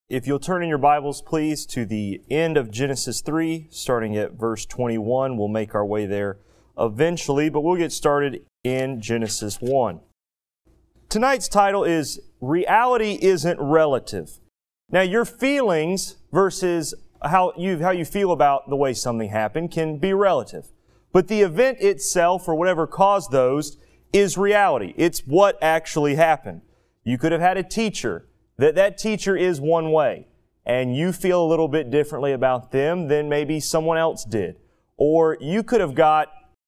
If you'll turn in your Bibles, please, to the end of Genesis 3, starting at verse 21. We'll make our way there eventually, but we'll get started in Genesis 1. Tonight's title is Reality Isn't Relative. Now, your feelings versus how you feel about the way something happened can be relative. But the event itself, or whatever caused those, is reality. It's what actually happened. You could have had a teacher that teacher is one way, and you feel a little bit differently about them than maybe someone else did. Or you could have got,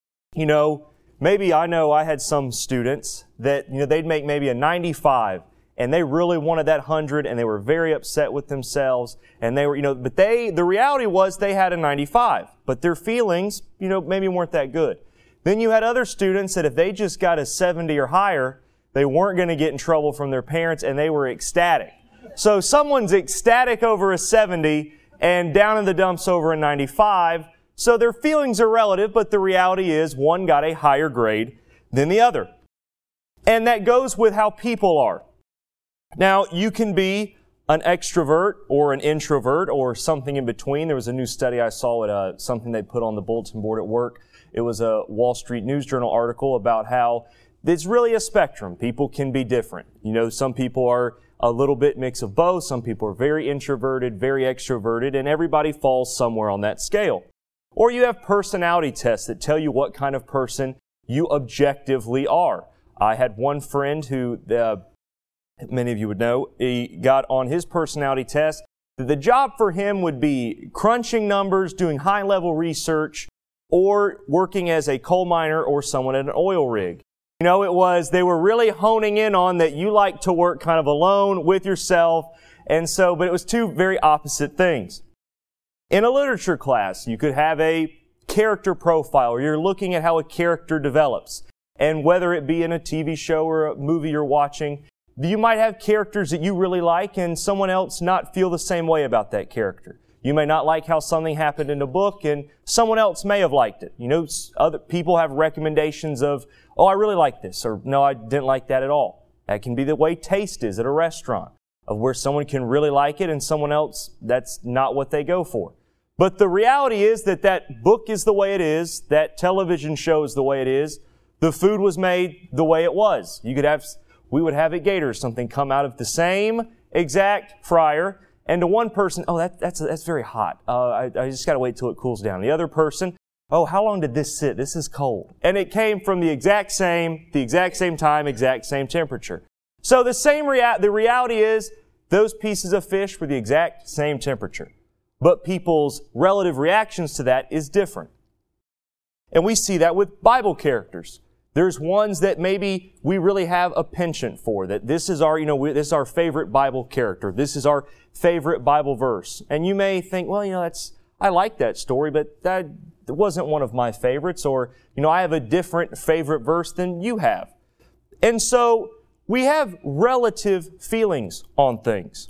maybe I know I had some students that, they'd make maybe a 95, and they really wanted that 100, and they were very upset with themselves, and they were, but the reality was they had a 95, but their feelings, maybe weren't that good. Then you had other students that if they just got a 70 or higher, they weren't going to get in trouble from their parents, and they were ecstatic. So someone's ecstatic over a 70 and down in the dumps over a 95. So their feelings are relative, but the reality is one got a higher grade than the other. And that goes with how people are. Now, you can be an extrovert or an introvert or something in between. There was a new study I saw at something they put on the bulletin board at work. It was a Wall Street News Journal article about how it's really a spectrum. People can be different. Some people are a little bit mix of both. Some people are very introverted, very extroverted, and everybody falls somewhere on that scale. Or you have personality tests that tell you what kind of person you objectively are. I had one friend who, many of you would know, he got on his personality test that the job for him would be crunching numbers, doing high-level research, or working as a coal miner or someone at an oil rig. They were really honing in on that you like to work kind of alone with yourself. But it was two very opposite things. In a literature class, you could have a character profile, or you're looking at how a character develops. And whether it be in a TV show or a movie you're watching, you might have characters that you really like and someone else not feel the same way about that character. You may not like how something happened in a book, and someone else may have liked it. Other people have recommendations of, I really like this, or no, I didn't like that at all. That can be the way taste is at a restaurant, of where someone can really like it and someone else, that's not what they go for. But the reality is that book is the way it is, that television show is the way it is, the food was made the way it was. We would have at Gators something come out of the same exact fryer, and to one person, that's very hot. I just got to wait till it cools down. The other person, how long did this sit? This is cold. And it came from the exact same time, exact same temperature. So the reality is those pieces of fish were the exact same temperature. But people's relative reactions to that is different. And we see that with Bible characters. There's ones that maybe we really have a penchant for, that this is this is our favorite Bible character. This is our favorite Bible verse. And you may think, I like that story, but that wasn't one of my favorites, or, I have a different favorite verse than you have. And so we have relative feelings on things.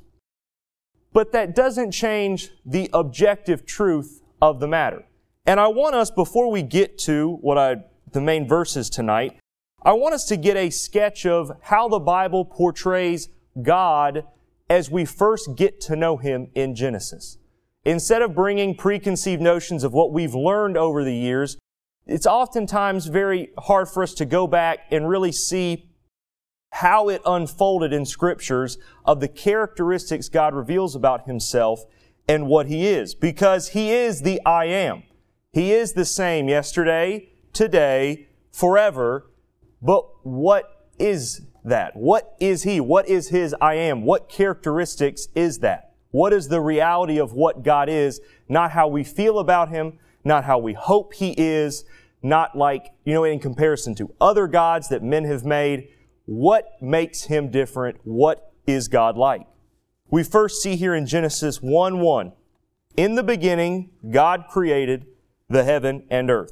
But that doesn't change the objective truth of the matter. And I want us, before we get to the main verses tonight, I want us to get a sketch of how the Bible portrays God as we first get to know Him in Genesis. Instead of bringing preconceived notions of what we've learned over the years, it's oftentimes very hard for us to go back and really see how it unfolded in Scriptures of the characteristics God reveals about Himself and what He is. Because He is the I Am. He is the same yesterday, today, forever. But what is that? What is He? What is His I Am? What characteristics is that? What is the reality of what God is? Not how we feel about Him, not how we hope He is, not in comparison to other gods that men have made. What makes Him different? What is God like? We first see here in Genesis 1:1, in the beginning, God created the heaven and earth.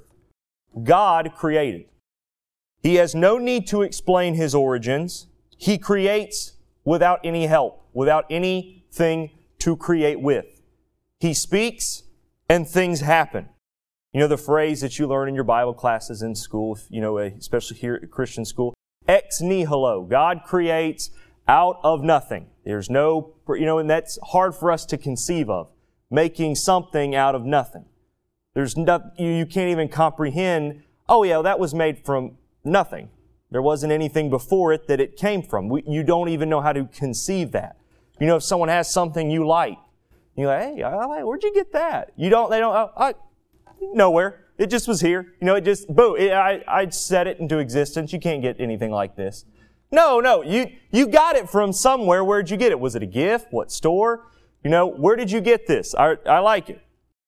God created. He has no need to explain His origins. He creates without any help, without anything to create with. He speaks and things happen. The phrase that you learn in your Bible classes in school, especially here at Christian school, ex nihilo. God creates out of nothing. There's no, and that's hard for us to conceive of, making something out of nothing. There's no, you can't even comprehend, oh yeah, that was made from nothing. There wasn't anything before it that it came from. You don't even know how to conceive that. If someone has something you like, you're like, hey, where'd you get that? They don't, nowhere. It just was here. It just, boom, I set it into existence. You can't get anything like this. No, you got it from somewhere. Where'd you get it? Was it a gift? What store? Where did you get this? I like it.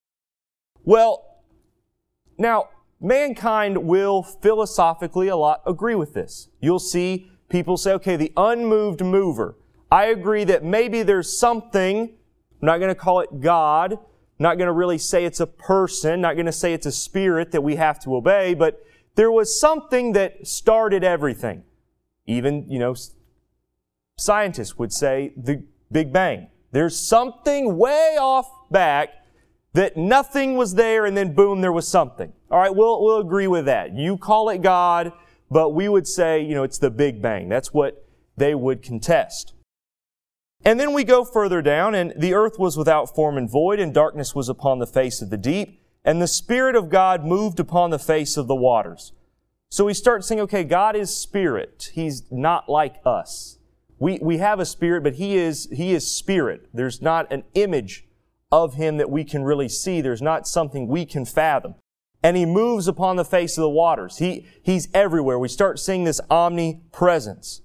Well, now, mankind will philosophically a lot agree with this. You'll see people say, okay, the unmoved mover. I agree that maybe there's something, I'm not going to call it God, not going to really say it's a person, not going to say it's a spirit that we have to obey, but there was something that started everything. Even, scientists would say the Big Bang. There's something way off back that nothing was there and then boom, there was something. All right, we'll agree with that. You call it God, but we would say, it's the Big Bang. That's what they would contest. And then we go further down, and the earth was without form and void, and darkness was upon the face of the deep, and the Spirit of God moved upon the face of the waters. So we start saying, okay, God is spirit. He's not like us. We have a spirit, but He is spirit. There's not an image of Him that we can really see. There's not something we can fathom. And He moves upon the face of the waters. He's everywhere. We start seeing this omnipresence.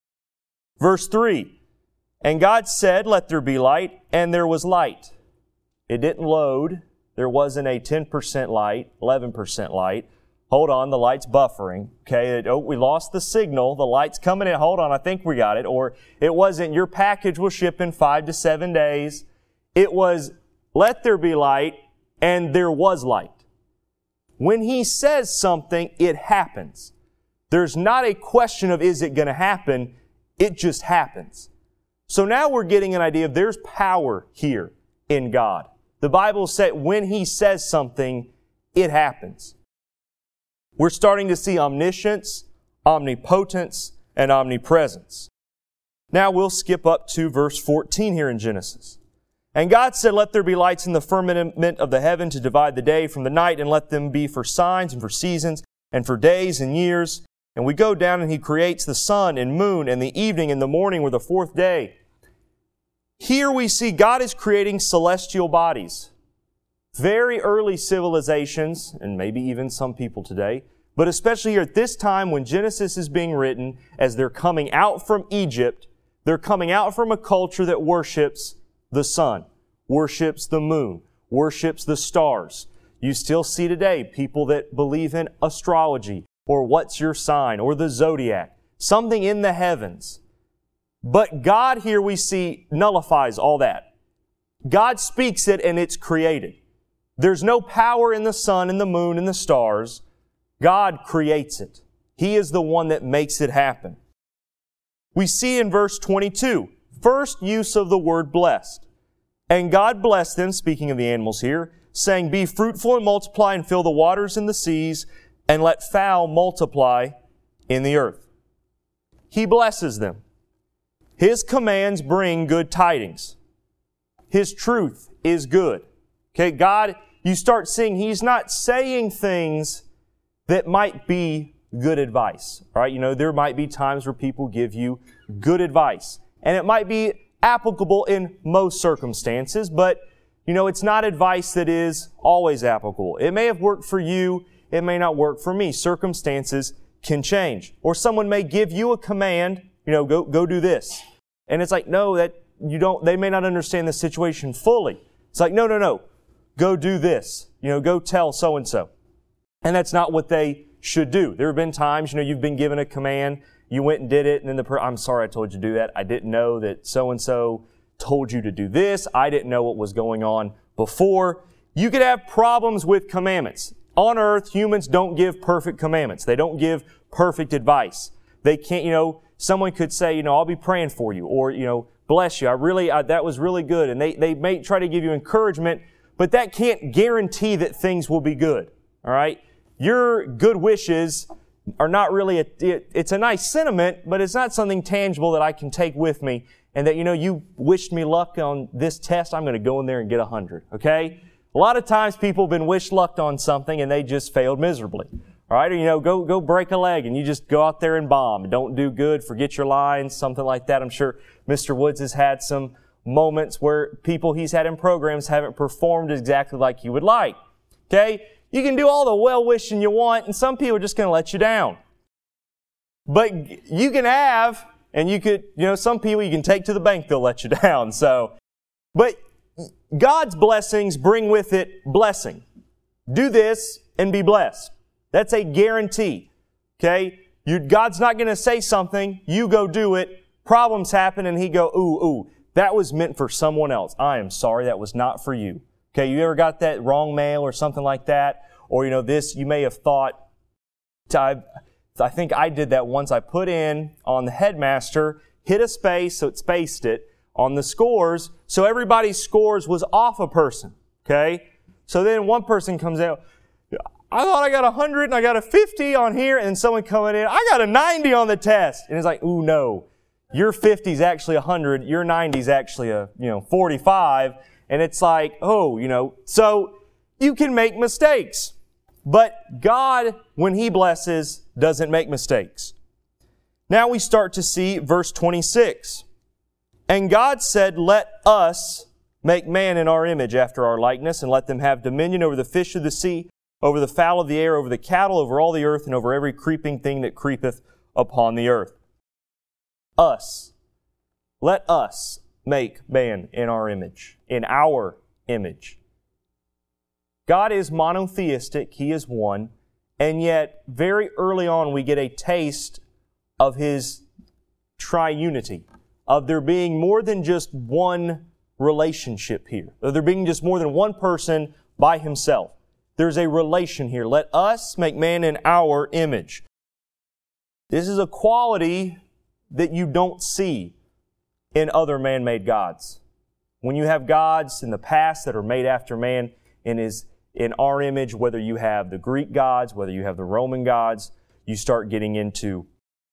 Verse 3, and God said, let there be light, and there was light. It didn't load. There wasn't a 10% light, 11% light. Hold on, the light's buffering. Okay, we lost the signal. The light's coming in. Hold on, I think we got it. Or it wasn't, your package will ship in 5 to 7 days. It was, let there be light, and there was light. When He says something, it happens. There's not a question of, is it going to happen? It just happens. So now we're getting an idea of there's power here in God. The Bible says when He says something, it happens. We're starting to see omniscience, omnipotence, and omnipresence. Now we'll skip up to verse 14 here in Genesis. And God said, let there be lights in the firmament of the heaven to divide the day from the night, and let them be for signs and for seasons and for days and years. And we go down and He creates the sun and moon and the evening and the morning were the fourth day. Here we see God is creating celestial bodies. Very early civilizations, and maybe even some people today, but especially here at this time when Genesis is being written, as they're coming out from Egypt, they're coming out from a culture that worships the sun, worships the moon, worships the stars. You still see today people that believe in astrology, or what's your sign, or the zodiac, something in the heavens. But God here we see nullifies all that. God speaks it and it's created. There's no power in the sun and the moon and the stars. God creates it. He is the one that makes it happen. We see in verse 22, first use of the word blessed. And God blessed them, speaking of the animals here, saying, be fruitful and multiply and fill the waters and the seas, and let fowl multiply in the earth. He blesses them. His commands bring good tidings. His truth is good. Okay, God, you start seeing He's not saying things that might be good advice. Right? There might be times where people give you good advice. And it might be applicable in most circumstances, but, it's not advice that is always applicable. It may have worked for you. It may not work for me. Circumstances can change. Or someone may give you a command, go do this. And it's like, no, they may not understand the situation fully. It's like, no. Go do this. Go tell so-and-so. And that's not what they should do. There have been times, you've been given a command, you went and did it, and then I'm sorry I told you to do that. I didn't know that so-and-so told you to do this. I didn't know what was going on before. You could have problems with commandments. On earth, humans don't give perfect commandments. They don't give perfect advice. They can't, someone could say, I'll be praying for you, or, bless you. That was really good. And they may try to give you encouragement, but that can't guarantee that things will be good. All right? Your good wishes, are not really, it's a nice sentiment, but it's not something tangible that I can take with me and that, you wished me luck on this test, I'm going to go in there and get 100, okay? A lot of times people have been wished luck on something and they just failed miserably. All right, or go break a leg and you just go out there and bomb. Don't do good, forget your lines, something like that. I'm sure Mr. Woods has had some moments where people he's had in programs haven't performed exactly like he would like. Okay? You can do all the well-wishing you want, and some people are just going to let you down. But you can have, and you could, some people you can take to the bank, they'll let you down. But God's blessings bring with it blessing. Do this and be blessed. That's a guarantee. Okay? God's not going to say something, you go do it, problems happen, and He go, ooh, that was meant for someone else. I am sorry, that was not for you. Okay, you ever got that wrong mail or something like that? Or, you may have thought, I think I did that once. I put in on the headmaster, hit a space, so it spaced it, on the scores, so everybody's scores was off a person. Okay? So then one person comes in, I thought I got 100 and I got a 50 on here, and then someone coming in, I got a 90 on the test. And it's like, ooh, no. Your 50 is actually 100, your 90 is actually 45. And it's like, so you can make mistakes. But God, when He blesses, doesn't make mistakes. Now we start to see verse 26. And God said, let us make man in our image after our likeness, and let them have dominion over the fish of the sea, over the fowl of the air, over the cattle, over all the earth, and over every creeping thing that creepeth upon the earth. Us. Let us make man in our image, in our image. God is monotheistic, He is one, and yet very early on we get a taste of His triunity, of there being more than just one relationship here, of there being just more than one person by Himself. There's a relation here. Let us make man in our image. This is a quality that you don't see in other man-made gods. When you have gods in the past that are made after man and is in our image, whether you have the Greek gods, whether you have the Roman gods, you start getting into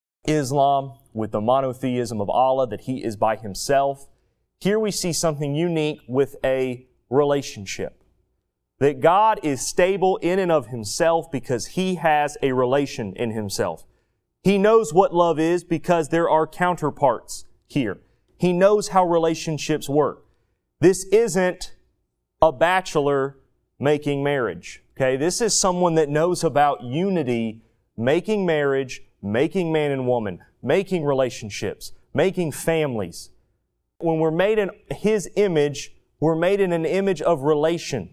Islam with the monotheism of Allah, that He is by Himself. Here we see something unique with a relationship. That God is stable in and of Himself because He has a relation in Himself. He knows what love is because there are counterparts here. He knows how relationships work. This isn't a bachelor making marriage. Okay, this is someone that knows about unity, making marriage, making man and woman, making relationships, making families. When we're made in His image, we're made in an image of relation.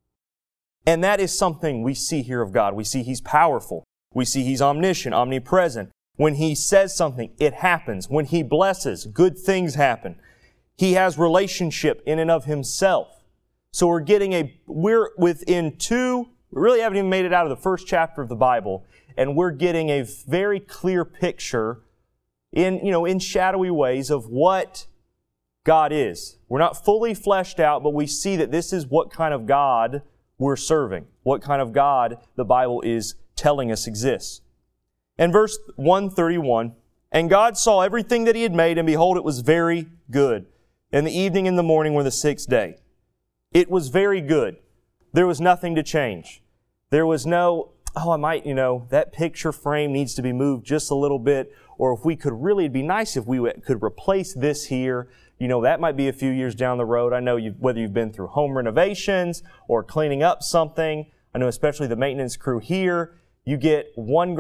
And that is something we see here of God. We see He's powerful. We see He's omniscient, omnipresent. When He says something, it happens. When He blesses, good things happen. He has relationship in and of Himself. So we're within we really haven't even made it out of the first chapter of the Bible, and we're getting a very clear picture in shadowy ways of what God is. We're not fully fleshed out, but we see that this is what kind of God we're serving, what kind of God the Bible is telling us exists. In verse 131, and God saw everything that He had made, and behold, it was very good. And the evening and the morning were the sixth day. It was very good. There was nothing to change. There was no, that picture frame needs to be moved just a little bit, or if we could really, it'd be nice if we could replace this here. That might be a few years down the road. I know whether you've been through home renovations or cleaning up something. I know especially the maintenance crew here, you get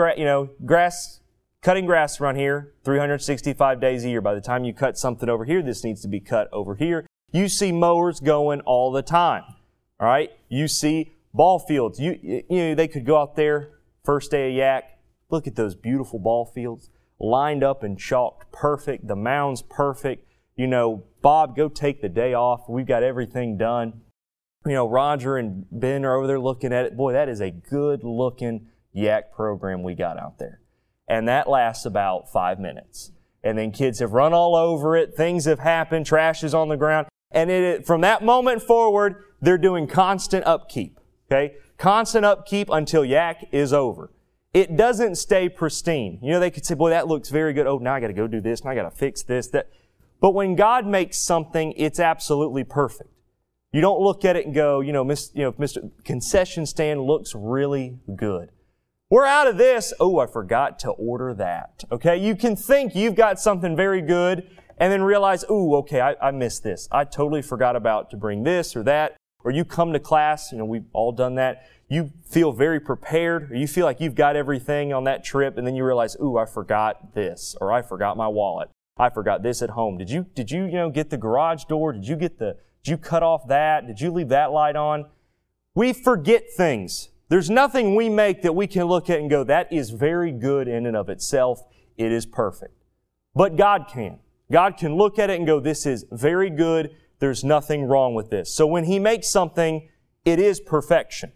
cutting grass around here 365 days a year. By the time you cut something over here, this needs to be cut over here. You see mowers going all the time. All right? You see ball fields. They could go out there first day of yak. Look at those beautiful ball fields lined up and chalked perfect. The mound's perfect. Bob, go take the day off. We've got everything done. Roger and Ben are over there looking at it. Boy, that is a good looking yak program we got out there. And that lasts about 5 minutes. And then kids have run all over it. Things have happened. Trash is on the ground. And from that moment forward, they're doing constant upkeep. Okay? Constant upkeep until yak is over. it doesn't stay pristine. You know, they could say, boy, that looks very good. Oh, now I got to go do this, and I got to fix this, that. But when God makes something, it's absolutely perfect. You don't look at it and go, Mr. Concession stand looks really good. We're out of this. Oh, I forgot to order that. Okay, you can think you've got something very good and then realize, oh, okay, I missed this. I totally forgot about to bring this or that. Or you come to class, we've all done that. You feel very prepared, or you feel like you've got everything on that trip, and then you realize, ooh, I forgot this, or I forgot my wallet. I forgot this at home. Did you get the garage door? Did you cut off that? Did you leave that light on? We forget things. There's nothing we make that we can look at and go, that is very good in and of itself. It is perfect. But God can. God can look at it and go, this is very good. There's nothing wrong with this. So when He makes something, it is perfection.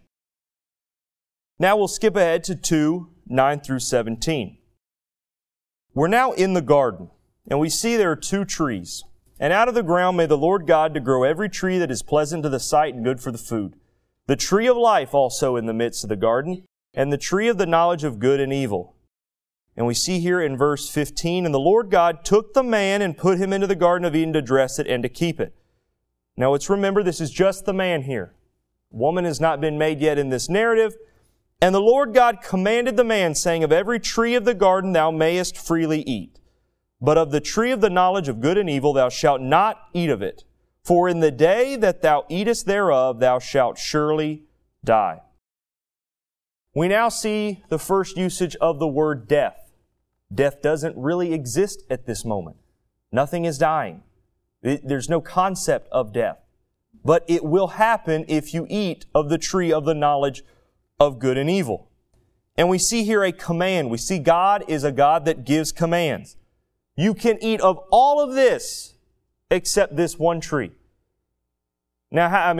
Now we'll skip ahead to 2:9 through 17. We're now in the garden, and we see there are 2 trees. And out of the ground may the Lord God to grow every tree that is pleasant to the sight and good for the food. The tree of life also in the midst of the garden, and the tree of the knowledge of good and evil. And we see here in verse 15, and the Lord God took the man and put him into the Garden of Eden to dress it and to keep it. Now let's remember, this is just the man here. Woman has not been made yet in this narrative. And the Lord God commanded the man, saying, of every tree of the garden thou mayest freely eat. But of the tree of the knowledge of good and evil thou shalt not eat of it. For in the day that thou eatest thereof thou shalt surely die. We now see the first usage of the word death. Death doesn't really exist at this moment. Nothing is dying. There's no concept of death. But it will happen if you eat of the tree of the knowledge of good and evil. And we see here a command. We see God is a God that gives commands. You can eat of all of this except this one tree. Now,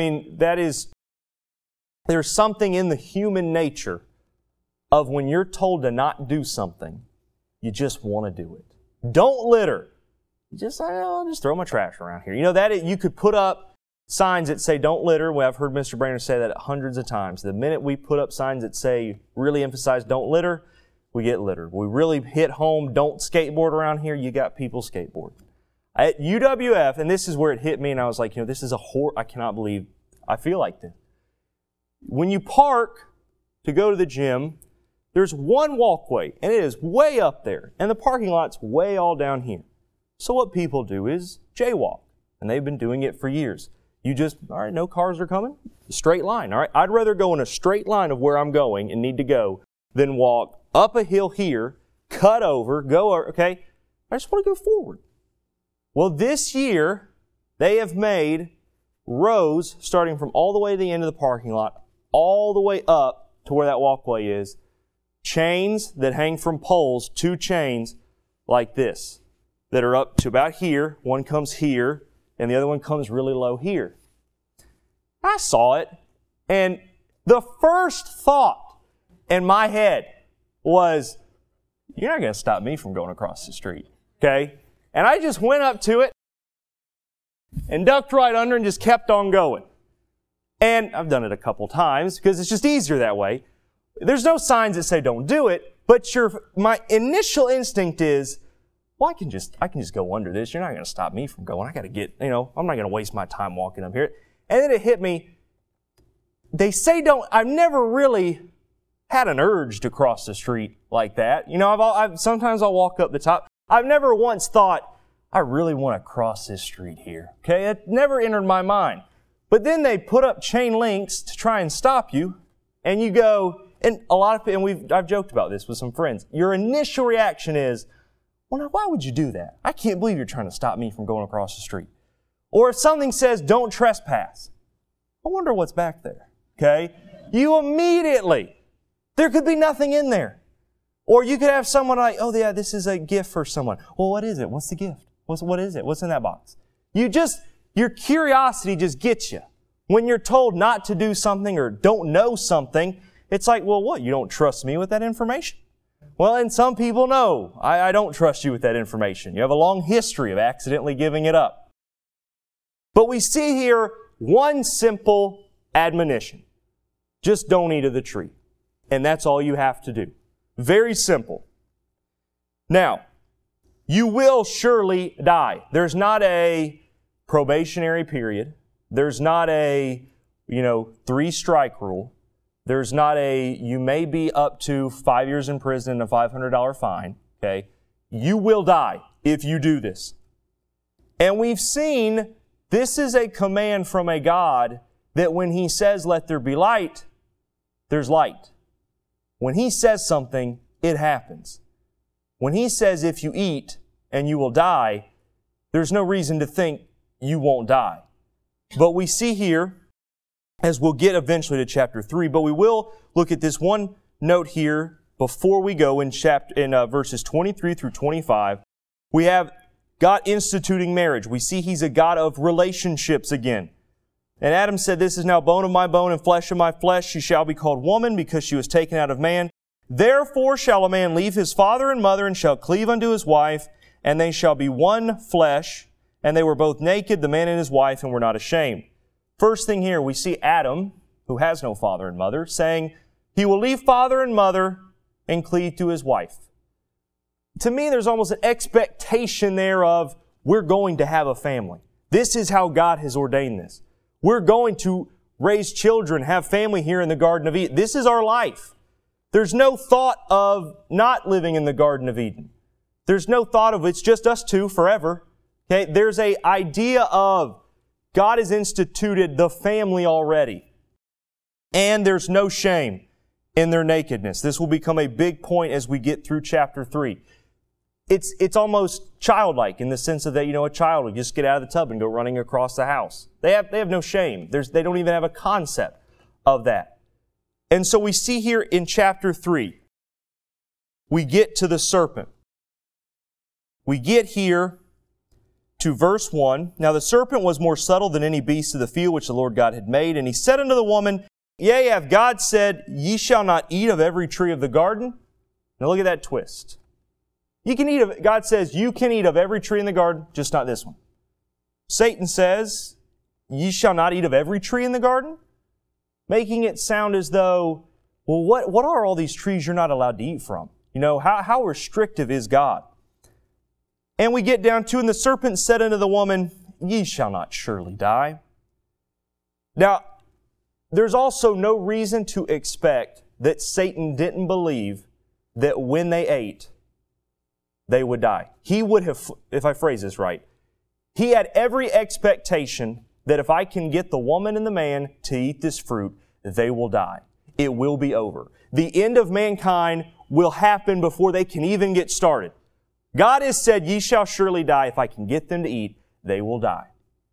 there's something in the human nature of when you're told to not do something, you just want to do it. Don't litter. I'll just throw my trash around here. You could put up signs that say don't litter. Well, I've heard Mr. Brainerd say that hundreds of times. The minute we put up signs that say, really emphasize don't litter, we get littered. We really hit home, don't skateboard around here, you got people skateboarding. At UWF, and this is where it hit me, and I was like, this is I cannot believe I feel like this. When you park to go to the gym, there's one walkway, and it is way up there, and the parking lot's way all down here. So what people do is jaywalk, and they've been doing it for years. All right, no cars are coming, straight line. All right, I'd rather go in a straight line of where I'm going and need to go than walk up a hill here, cut over, okay? I just want to go forward. Well, this year, they have made rows starting from all the way to the end of the parking lot, all the way up to where that walkway is, chains that hang from poles, 2 chains like this, that are up to about here. One comes here, and the other one comes really low here. I saw it, and the first thought in my head was, you're not going to stop me from going across the street, okay? And I just went up to it and ducked right under and just kept on going. And I've done it a couple times because it's just easier that way. There's no signs that say don't do it, but my initial instinct is, well, I can just go under this. You're not going to stop me from going. I got to get, I'm not going to waste my time walking up here. And then it hit me. They say don't. I've never really had an urge to cross the street like that. Sometimes I'll walk up the top. I've never once thought, I really want to cross this street here. Okay, it never entered my mind. But then they put up chain links to try and stop you, and you go, and I've joked about this with some friends. Your initial reaction is, well, now why would you do that? I can't believe you're trying to stop me from going across the street. Or if something says don't trespass, I wonder what's back there. Okay, you immediately, there could be nothing in there. Or you could have someone like, oh yeah, this is a gift for someone. Well, what is it? What's the gift? What is it? What's in that box? Your curiosity just gets you. When you're told not to do something or don't know something, it's like, well, what? You don't trust me with that information? Well, and some people know, I don't trust you with that information. You have a long history of accidentally giving it up. But we see here one simple admonition. Just don't eat of the tree. And that's all you have to do. Very simple. Now, you will surely die. There's not a probationary period. There's not a, 3-strike rule. There's not a, you may be up to 5 years in prison and a $500 fine. Okay? You will die if you do this. And we've seen this is a command from a God that when He says, let there be light, there's light. When He says something, it happens. When He says, if you eat and you will die, there's no reason to think you won't die. But we see here, as we'll get eventually to chapter 3, but we will look at this one note here before we go in verses 23 through 25. We have God instituting marriage. We see He's a God of relationships again. And Adam said, this is now bone of my bone and flesh of my flesh. She shall be called woman because she was taken out of man. Therefore shall a man leave his father and mother and shall cleave unto his wife, and they shall be one flesh. And they were both naked, the man and his wife, and were not ashamed. First thing here, we see Adam, who has no father and mother, saying he will leave father and mother and cleave to his wife. To me, there's almost an expectation there of we're going to have a family. This is how God has ordained this. We're going to raise children, have family here in the Garden of Eden. This is our life. There's no thought of not living in the Garden of Eden. There's no thought of it's just us two forever. Okay? There's an idea of God has instituted the family already. And there's no shame in their nakedness. This will become a big point as we get through chapter 3. It's almost childlike in the sense of that, a child would just get out of the tub and go running across the house. They have no shame. They don't even have a concept of that. And so we see here in chapter 3, we get to the serpent. We get here to verse 1. Now the serpent was more subtle than any beast of the field which the Lord God had made. And he said unto the woman, Yea, hath God said, Ye shall not eat of every tree of the garden? Now look at that twist. God says, you can eat of every tree in the garden, just not this one. Satan says, Ye shall not eat of every tree in the garden? Making it sound as though, well, what are all these trees you're not allowed to eat from? How restrictive is God? And we get down to, and the serpent said unto the woman, Ye shall not surely die. Now, there's also no reason to expect that Satan didn't believe that when they ate, they would die. He would have, if I phrase this right, he had every expectation that if I can get the woman and the man to eat this fruit, they will die. It will be over. The end of mankind will happen before they can even get started. God has said, Ye shall surely die. If I can get them to eat, they will die.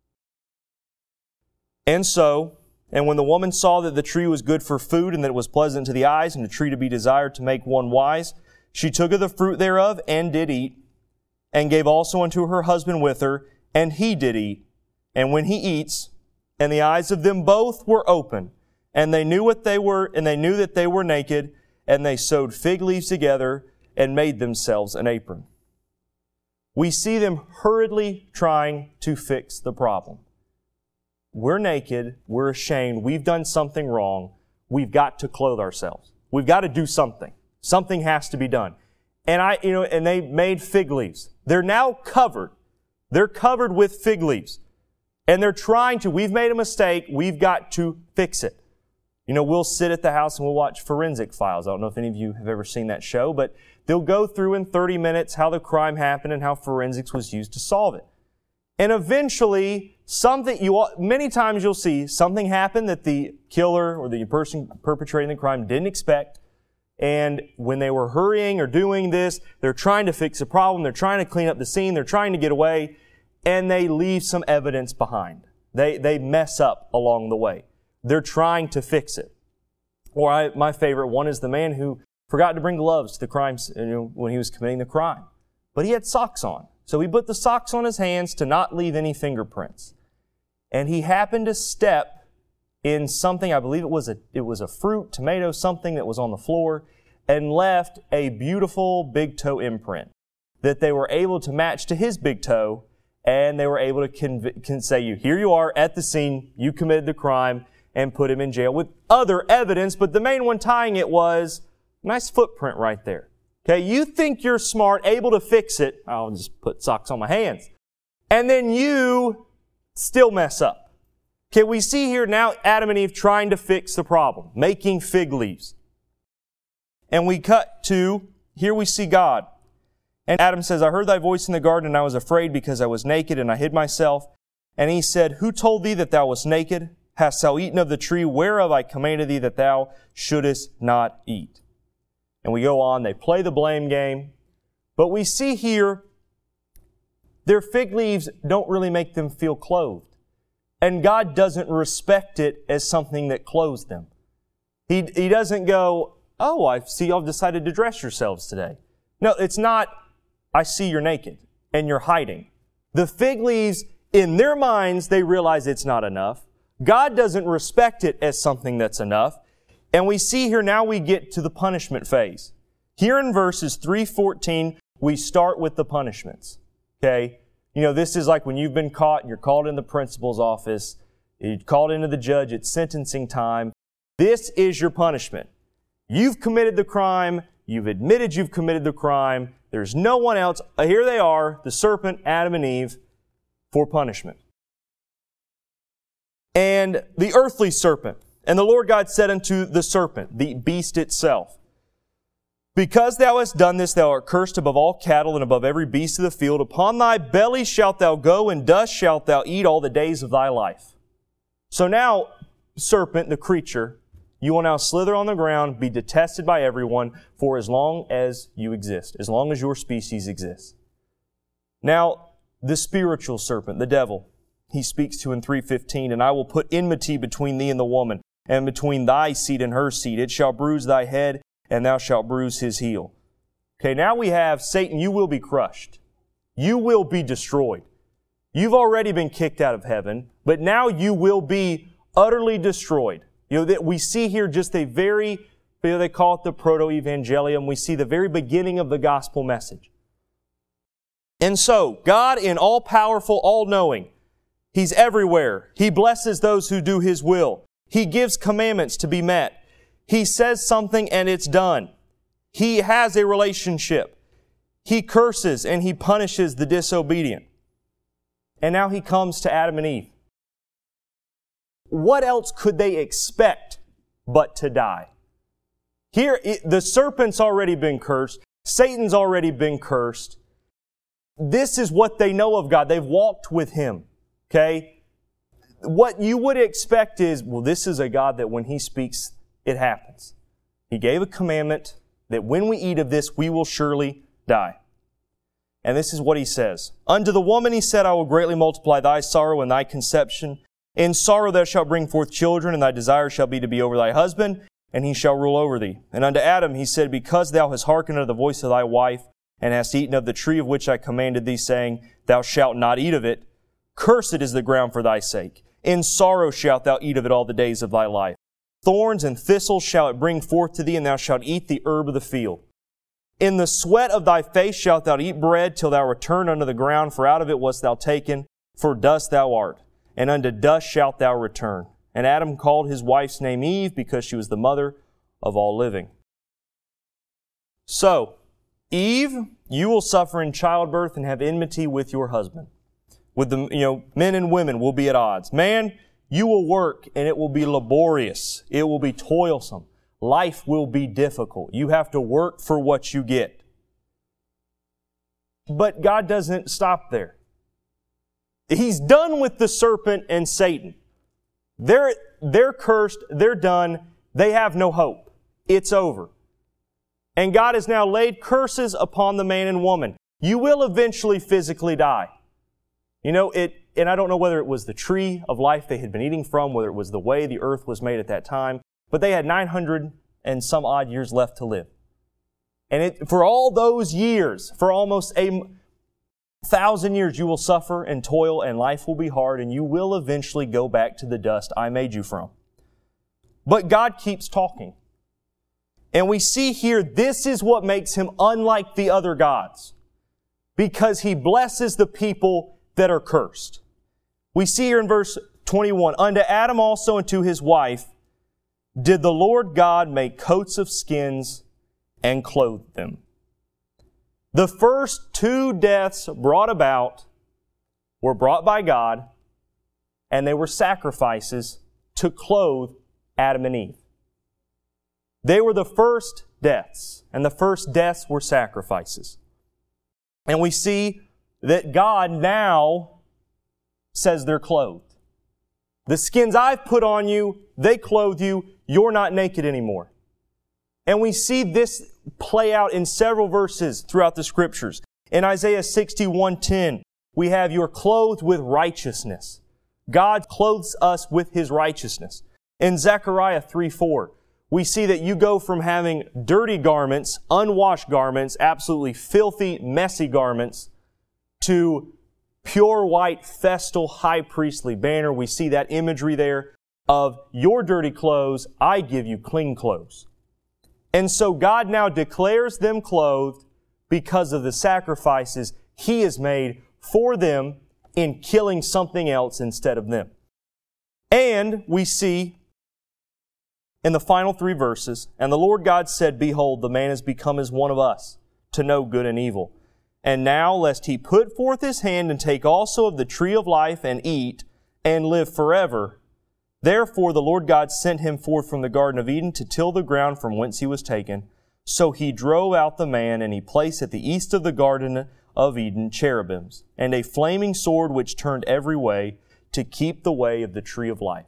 And when the woman saw that the tree was good for food, and that it was pleasant to the eyes, and a tree to be desired to make one wise, she took of the fruit thereof, and did eat, and gave also unto her husband with her, and he did eat. And when he eats, and the eyes of them both were open, and they knew what they were, and they knew that they were naked, and they sewed fig leaves together, and made themselves an apron. We see them hurriedly trying to fix the problem. We're naked, we're ashamed, we've done something wrong, we've got to clothe ourselves. We've got to do something. Something has to be done. And they made fig leaves. They're now covered. They're covered with fig leaves. And they're we've made a mistake, we've got to fix it. We'll sit at the house and we'll watch Forensic Files. I don't know if any of you have ever seen that show, but they'll go through in 30 minutes how the crime happened and how forensics was used to solve it. And eventually, many times you'll see something happen that the killer or the person perpetrating the crime didn't expect. And when they were hurrying or doing this, they're trying to fix a problem, they're trying to clean up the scene, they're trying to get away, and they leave some evidence behind. They mess up along the way. They're trying to fix it. Or my favorite one is the man who forgot to bring gloves to the crime when he was committing the crime. But he had socks on. So he put the socks on his hands to not leave any fingerprints. And he happened to step in something, I believe it was a fruit, tomato, something that was on the floor, and left a beautiful big toe imprint that they were able to match to his big toe, and they were able to say, here you are at the scene, you committed the crime, and put him in jail with other evidence, but the main one tying it was Nice footprint right there. Okay, you think you're smart, able to fix it. I'll just put socks on my hands. And then you still mess up. Okay, we see here now Adam and Eve trying to fix the problem, making fig leaves. And we cut to, here we see God. And Adam says, I heard thy voice in the garden, and I was afraid because I was naked, and I hid myself. And he said, who told thee that thou wast naked? Hast thou eaten of the tree whereof I commanded thee that thou shouldest not eat? And we go on, they play the blame game. But we see here, their fig leaves don't really make them feel clothed. And God doesn't respect it as something that clothes them. He doesn't go, oh, I see y'all decided to dress yourselves today. No, it's not, I see you're naked and you're hiding. The fig leaves, in their minds, they realize it's not enough. God doesn't respect it as something that's enough. And we see here now we get to the punishment phase. Here in verses 3:14, we start with the punishments. Okay? You know, this is like when you've been caught and you're called in the principal's office, you're called into the judge, it's sentencing time. This is your punishment. You've committed the crime. You've admitted you've committed the crime. There's no one else. Here they are, the serpent, Adam and Eve, for punishment. And the earthly serpent. And the Lord God said unto the serpent, the beast itself, because thou hast done this, thou art cursed above all cattle and above every beast of the field. Upon thy belly shalt thou go, and dust shalt thou eat all the days of thy life. So now, serpent, the creature, you will now slither on the ground, be detested by everyone for as long as you exist, as long as your species exists. Now, the spiritual serpent, the devil, he speaks to in 3:15, and I will put enmity between thee and the woman, and between thy seed and her seed. It shall bruise thy head, and thou shalt bruise his heel. Okay, now we have Satan, you will be crushed. You will be destroyed. You've already been kicked out of heaven, but now you will be utterly destroyed. You know, that we see here just a very, they call it the proto-evangelium. We see the very beginning of the gospel message. And so, God in all-powerful, all-knowing, He's everywhere. He blesses those who do His will. He gives commandments to be met. He says something and it's done. He has a relationship. He curses and He punishes the disobedient. And now He comes to Adam and Eve. What else could they expect but to die? Here, the serpent's already been cursed. Satan's already been cursed. This is what they know of God. They've walked with Him. Okay? What you would expect is, well, this is a God that when He speaks, it happens. He gave a commandment that when we eat of this, we will surely die. And this is what He says. Unto the woman He said, I will greatly multiply thy sorrow and thy conception. In sorrow thou shalt bring forth children, and thy desire shall be to be over thy husband, and he shall rule over thee. And unto Adam He said, because thou hast hearkened unto the voice of thy wife, and hast eaten of the tree of which I commanded thee, saying, thou shalt not eat of it, cursed is the ground for thy sake. In sorrow shalt thou eat of it all the days of thy life. Thorns and thistles shall it bring forth to thee, and thou shalt eat the herb of the field. In the sweat of thy face shalt thou eat bread, till thou return unto the ground, for out of it wast thou taken, for dust thou art, and unto dust shalt thou return. And Adam called his wife's name Eve, because she was the mother of all living. So, Eve, you will suffer in childbirth and have enmity with your husband. With the, men and women will be at odds. Man, you will work and it will be laborious. It will be toilsome. Life will be difficult. You have to work for what you get. But God doesn't stop there. He's done with the serpent and Satan. They're cursed. They're done. They have no hope. It's over. And God has now laid curses upon the man and woman. You will eventually physically die. And I don't know whether it was the tree of life they had been eating from, whether it was the way the earth was made at that time, but they had 900 and some odd years left to live. And for all those years, for almost 1,000 years, you will suffer and toil and life will be hard and you will eventually go back to the dust I made you from. But God keeps talking. And we see here, this is what makes Him unlike the other gods. Because He blesses the people that are cursed. We see here in verse 21, unto Adam also and to his wife did the Lord God make coats of skins and clothed them. The first two deaths brought about were brought by God, and they were sacrifices to clothe Adam and Eve. They were the first deaths, and the first deaths were sacrifices. And we see that God now says they're clothed. The skins I've put on you, they clothe you. You're not naked anymore. And we see this play out in several verses throughout the Scriptures. In Isaiah 61:10, we have, you're clothed with righteousness. God clothes us with His righteousness. In Zechariah 3:4, we see that you go from having dirty garments, unwashed garments, absolutely filthy, messy garments, to pure white, festal, high priestly banner. We see that imagery there of your dirty clothes, I give you clean clothes. And so God now declares them clothed because of the sacrifices He has made for them in killing something else instead of them. And we see in the final three verses, and the Lord God said, behold, the man has become as one of us, to know good and evil. And now, lest he put forth his hand and take also of the tree of life and eat and live forever. Therefore the Lord God sent him forth from the Garden of Eden to till the ground from whence he was taken. So he drove out the man, and he placed at the east of the Garden of Eden cherubims, and a flaming sword which turned every way to keep the way of the tree of life.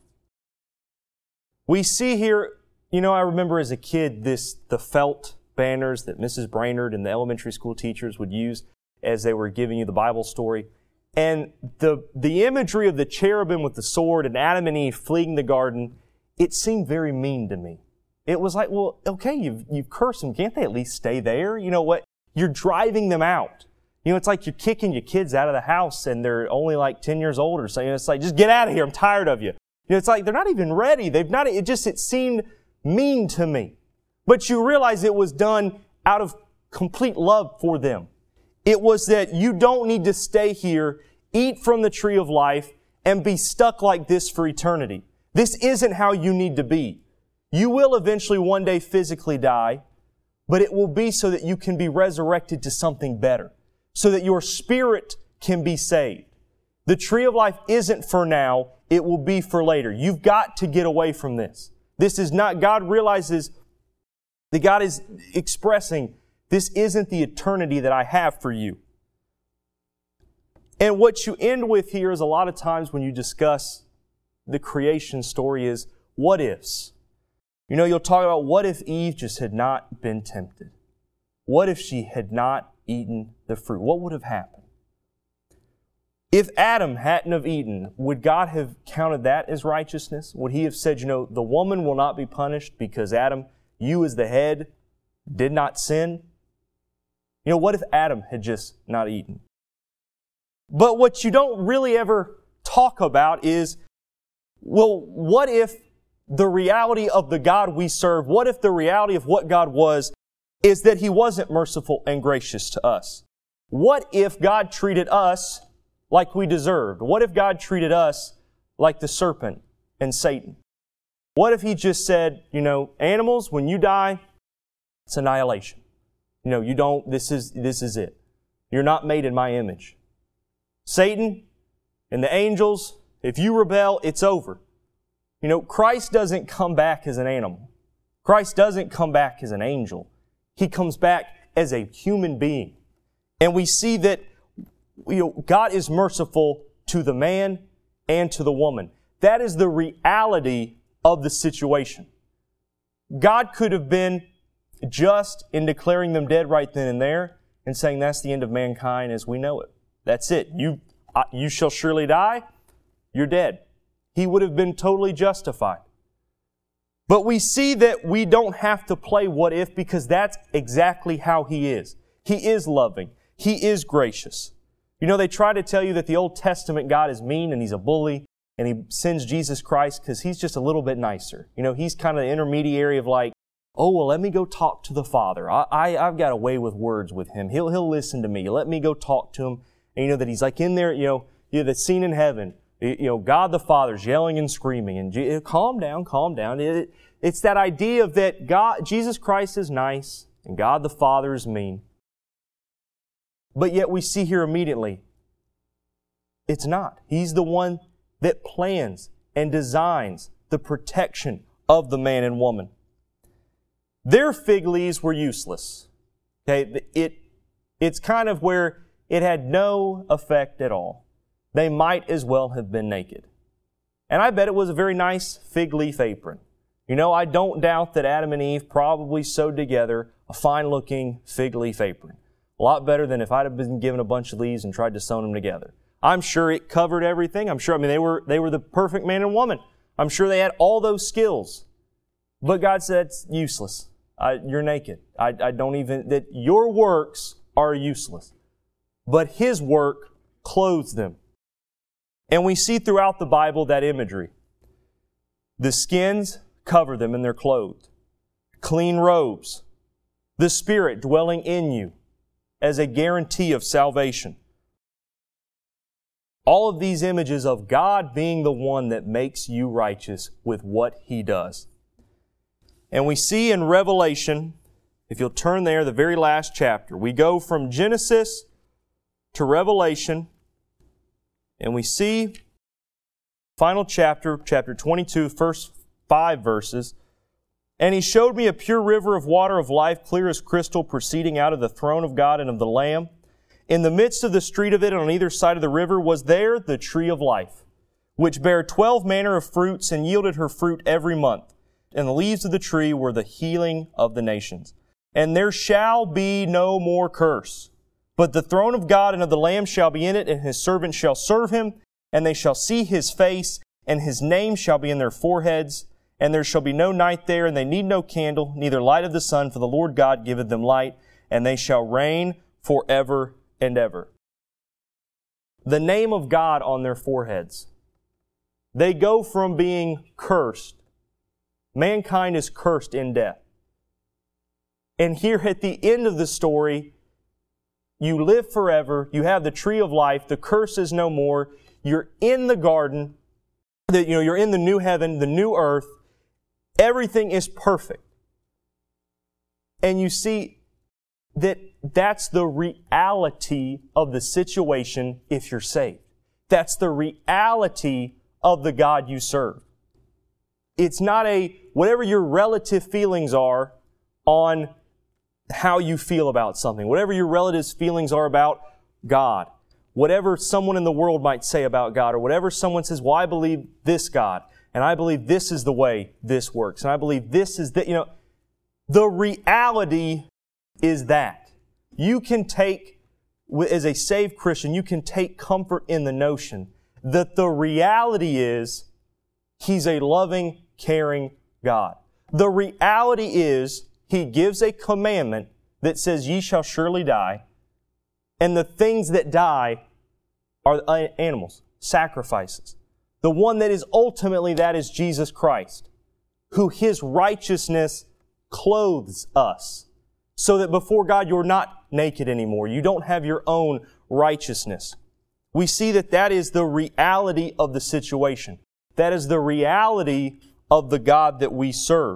We see here, I remember as a kid the felt banners that Mrs. Brainerd and the elementary school teachers would use as they were giving you the Bible story. And the imagery of the cherubim with the sword and Adam and Eve fleeing the garden, it seemed very mean to me. It was like, well, okay, you've cursed them. Can't they at least stay there? You know what? You're driving them out. It's like you're kicking your kids out of the house and they're only like 10 years old or something. It's like, just get out of here. I'm tired of you. It's like they're not even ready. It seemed mean to me. But you realize it was done out of complete love for them. It was that you don't need to stay here, eat from the tree of life, and be stuck like this for eternity. This isn't how you need to be. You will eventually one day physically die, but it will be so that you can be resurrected to something better, so that your spirit can be saved. The tree of life isn't for now, it will be for later. You've got to get away from this. This is not, God realizes that God is expressing, this isn't the eternity that I have for you. And what you end with here is a lot of times when you discuss the creation story is what ifs. You'll talk about what if Eve just had not been tempted? What if she had not eaten the fruit? What would have happened? If Adam hadn't have eaten, would God have counted that as righteousness? Would He have said, the woman will not be punished because Adam, you as the head, did not sin? What if Adam had just not eaten? But what you don't really ever talk about is, well, what if the reality of the God we serve, what if the reality of what God was, is that He wasn't merciful and gracious to us? What if God treated us like we deserved? What if God treated us like the serpent and Satan? What if He just said, animals, when you die, it's annihilation. This is it. You're not made in my image. Satan and the angels, if you rebel, it's over. Christ doesn't come back as an animal. Christ doesn't come back as an angel. He comes back as a human being. And we see that God is merciful to the man and to the woman. That is the reality of the situation. God could have been just in declaring them dead right then and there and saying that's the end of mankind as we know it. That's it. You shall surely die. You're dead. He would have been totally justified. But we see that we don't have to play what if because that's exactly how He is. He is loving. He is gracious. They try to tell you that the Old Testament God is mean and He's a bully and He sends Jesus Christ because He's just a little bit nicer. He's kind of the intermediary of like, oh, well, let me go talk to the Father. I've got a way with words with Him. He'll listen to me. Let me go talk to Him. And that He's like in there, the scene in heaven, God the Father's yelling and screaming and calm down. It's that idea of that Jesus Christ is nice. and God the Father is mean. But yet we see here immediately, it's not. He's the one that plans and designs the protection of the man and woman. Their fig leaves were useless. Okay, it's kind of where it had no effect at all. They might as well have been naked. And I bet it was a very nice fig leaf apron. You know, I don't doubt that Adam and Eve probably sewed together a fine-looking fig leaf apron. A lot better than if I'd have been given a bunch of leaves and tried to sew them together. I'm sure it covered everything. They were the perfect man and woman. I'm sure they had all those skills. But God said, it's useless. You're naked. That your works are useless. But His work clothes them. And we see throughout the Bible that imagery. The skins cover them and they're clothed. Clean robes. The Spirit dwelling in you as a guarantee of salvation. All of these images of God being the one that makes you righteous with what He does. And we see in Revelation, if you'll turn there, the very last chapter, we go from Genesis to Revelation, and we see final chapter 22, first 5 verses. And He showed me a pure river of water of life, clear as crystal, proceeding out of the throne of God and of the Lamb. In the midst of the street of it, on either side of the river, was there the tree of life, which bare 12 manner of fruits, and yielded her fruit every month. And the leaves of the tree were the healing of the nations. And there shall be no more curse. But the throne of God and of the Lamb shall be in it, and His servants shall serve Him, and they shall see His face, and His name shall be in their foreheads. And there shall be no night there, and they need no candle, neither light of the sun, for the Lord God giveth them light, and they shall reign forever and ever. The name of God on their foreheads. They go from being cursed. Mankind is cursed in death. And here at the end of the story, you live forever, you have the tree of life, the curse is no more, you're in the garden, you're in the new heaven, the new earth, everything is perfect. And you see that that's the reality of the situation if you're saved. That's the reality of the God you serve. It's not whatever your relative feelings are on how you feel about something, whatever your relatives' feelings are about God, whatever someone in the world might say about God, or whatever someone says, well, I believe this God, and I believe this is the way this works, and I believe this is the reality is that. You can take, as a saved Christian, you can take comfort in the notion that the reality is He's a loving, caring God. The reality is He gives a commandment that says, ye shall surely die, and the things that die are animals, sacrifices. The one that is ultimately, that is Jesus Christ, who His righteousness clothes us, so that before God you're not naked anymore. You don't have your own righteousness. We see that is the reality of the situation. That is the reality of the God that we serve.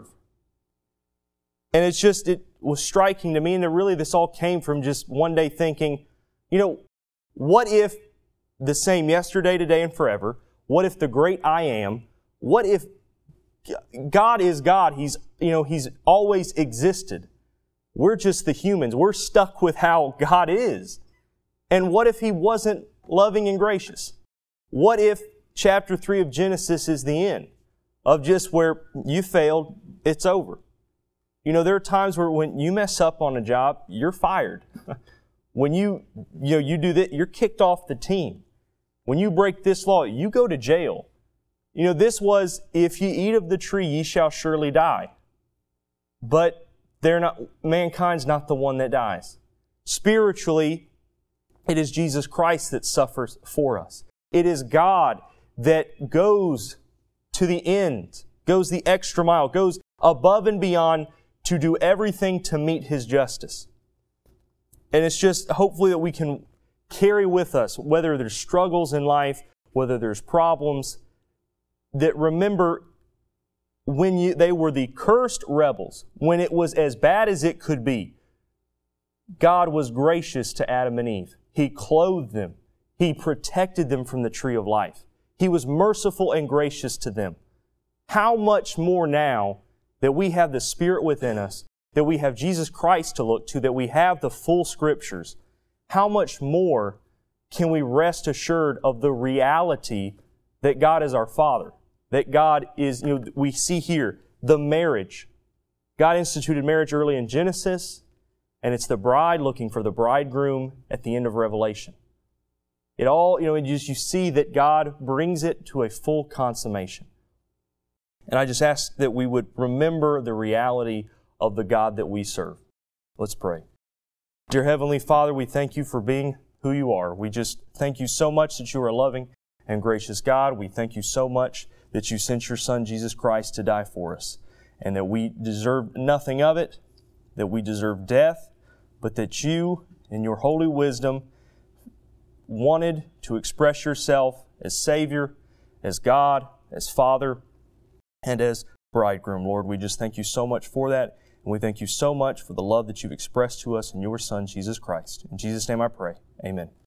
And it was striking to me, and really this all came from just one day thinking, what if the same yesterday, today, and forever? What if the great I Am? What if God is God? He's always existed. We're just the humans. We're stuck with how God is. And what if He wasn't loving and gracious? What if chapter 3 of Genesis is the end of just where you failed, it's over? There are times where when you mess up on a job, you're fired. When you do that, you're kicked off the team. When you break this law, you go to jail. This was, if ye eat of the tree, ye shall surely die. But mankind's not the one that dies. Spiritually, it is Jesus Christ that suffers for us. It is God that goes to the end, goes the extra mile, goes above and beyond to do everything to meet His justice. And it's just hopefully that we can carry with us, whether there's struggles in life, whether there's problems, that remember when they were the cursed rebels, when it was as bad as it could be, God was gracious to Adam and Eve. He clothed them. He protected them from the tree of life. He was merciful and gracious to them. How much more now that we have the Spirit within us, that we have Jesus Christ to look to, that we have the full Scriptures, how much more can we rest assured of the reality that God is our Father, that God is, we see here, the marriage. God instituted marriage early in Genesis, and it's the bride looking for the bridegroom at the end of Revelation. It all, you see that God brings it to a full consummation. And I just ask that we would remember the reality of the God that we serve. Let's pray. Dear Heavenly Father, we thank you for being who you are. We just thank you so much that you are a loving and gracious God. We thank you so much that you sent your Son, Jesus Christ, to die for us, and that we deserve nothing of it, that we deserve death, but that you, in your holy wisdom, wanted to express yourself as Savior, as God, as Father, and as bridegroom. Lord, we just thank you so much for that, and we thank you so much for the love that you've expressed to us in your Son, Jesus Christ. In Jesus' name I pray. Amen.